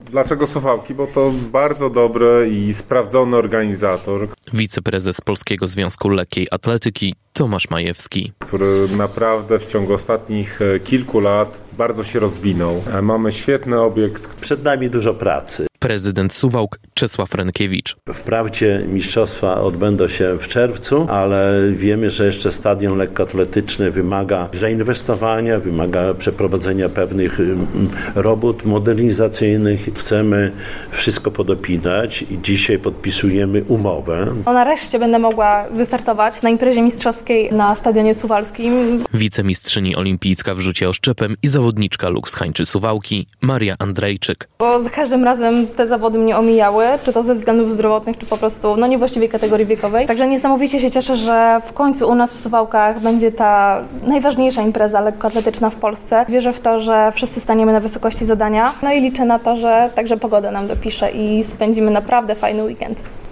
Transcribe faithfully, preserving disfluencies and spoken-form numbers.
Dlaczego Suwałki? Bo to bardzo dobry i sprawdzony organizator. Wiceprezes Polskiego Związku Lekkiej Atletyki Tomasz Majewski. Który naprawdę w ciągu ostatnich kilku lat bardzo się rozwinął. Mamy świetny obiekt. Przed nami dużo pracy. Prezydent Suwałk Czesław Rękiewicz. Wprawdzie mistrzostwa odbędą się w czerwcu, ale wiemy, że jeszcze stadion lekkoatletyczny wymaga zainwestowania, wymaga przeprowadzenia pewnych robót modernizacyjnych. Chcemy wszystko podopinać i dzisiaj podpisujemy umowę. Nareszcie będę mogła wystartować na imprezie mistrzowskiej na stadionie suwalskim. Wicemistrzyni olimpijska w rzucie oszczepem i zawodniczka Lux Hańczy Suwałki Maria Andrejczyk. Bo za każdym razem te zawody mnie omijały, czy to ze względów zdrowotnych, czy po prostu no niewłaściwej kategorii wiekowej. Także niesamowicie się cieszę, że w końcu u nas w Suwałkach będzie ta najważniejsza impreza lekkoatletyczna w Polsce. Wierzę w to, że wszyscy staniemy na wysokości zadania. No i liczę na to, że także pogoda nam dopisze i spędzimy naprawdę fajny weekend.